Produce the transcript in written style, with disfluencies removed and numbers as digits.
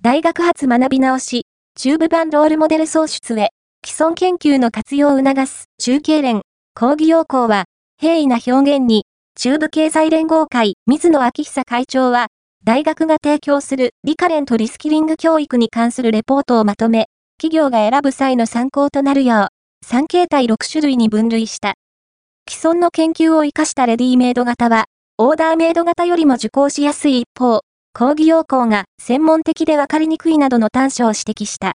大学発学び直し、中部版ロールモデル創出へ、既存研究の活用を促す、中経連、講義要項は、平易な表現に、中部経済連合会、水野昭久会長は、大学が提供するリカレントリスキリング教育に関するレポートをまとめ、企業が選ぶ際の参考となるよう、3形態6種類に分類した。既存の研究を活かしたレディメイド型は、オーダーメイド型よりも受講しやすい一方、講義要項が専門的でわかりにくいなどの短所を指摘した。